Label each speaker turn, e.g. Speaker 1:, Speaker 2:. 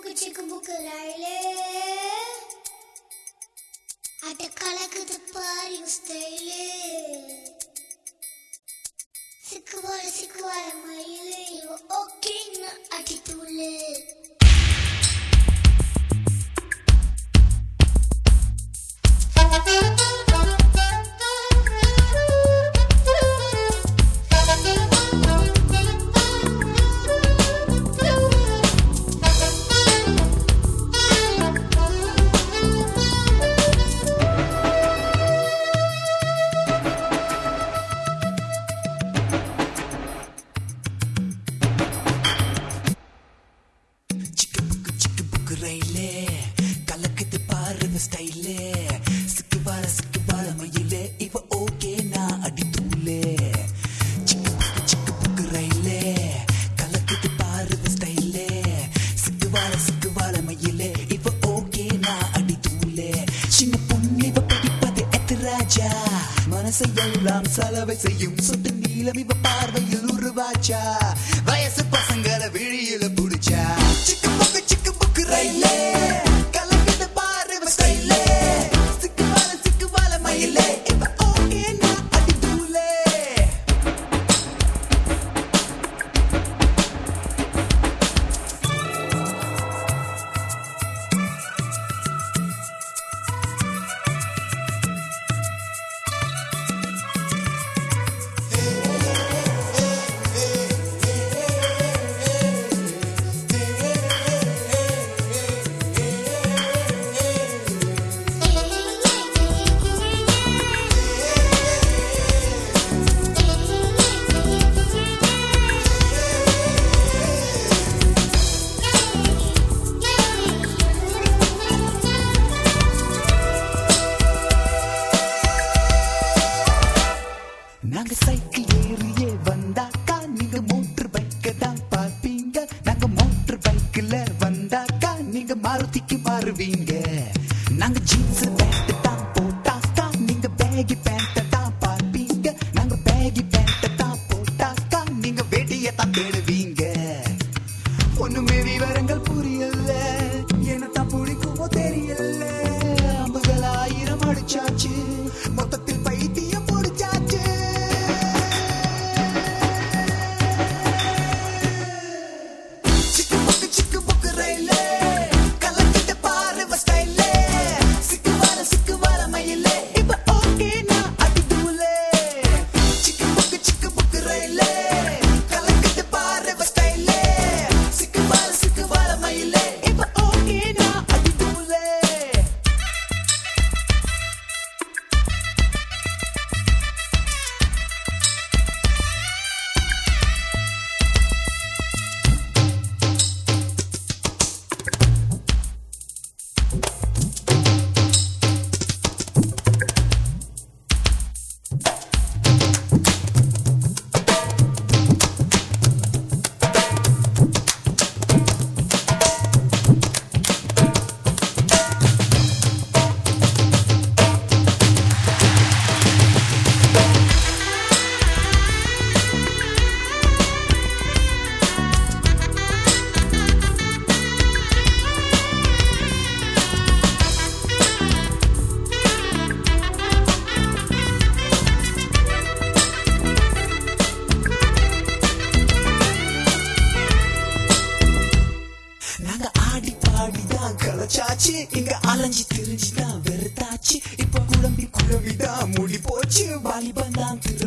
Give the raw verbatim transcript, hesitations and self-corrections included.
Speaker 1: chick book raile at kalakadu paring style sikwala sikwala maile okay na atitule
Speaker 2: கலக்குது பாரு ஸ்டைலே சிக்குவால சிக்குவால மயிலே இவ okay நான் அடி தூளே சிக்கு புக்கு சிக்கு புக்கு ரயிலே கலக்குது பாரு ஸ்டைலே சிக்குவால சிக்குவால மயிலே இவ ஓகே நான் அடி தூளே சின்ன பொண்ணு இவ படிப்பது எத்து ராஜா மனசை எல்லாம் செலவை செய்யும் சொட்டு நீளம் இவ பார்வையில் உருவாச்சா வயசு பசங்கள விழியில புடிச்சா சிக்கு புக்கு சிக்கு புக்கு ரயிலே நாங்க சைக்கிள் ஏறியே வந்தாக்கா நீங்க மோட்டர் பைக்க தான் பார்ப்பீங்க நாங்க மோட்டர் பைக்ல வந்தாக்கா நீங்க மாருதிக்கு மாறுவீங்க நாங்க ஜீன்ஸ் பேண்ட் தான் போட்டாக்கா நீங்க பேகி பேண்ட் தான் பார்ப்பீங்க நாங்க பேகி பேண்ட் தான் போட்டாக்கா நீங்க வெடியை தான் தேடுவீங்க ஒண்ணுமே விவரங்கள் புரியல என்னத்தான் பிடிக்குமோ தெரியல அம்புகள் ஆயிரம் அடிச்சாச்சு மொத்தத்தில் பைத்தியம் பிடிச்சாச்சு கலச்சாச்சு இங்க அலைஞ்சி திரிஞ்சுதான் வெறுத்தாச்சு இப்ப குழம்பி குழம்பிதான் முடி போச்சு வாலிபந்தான்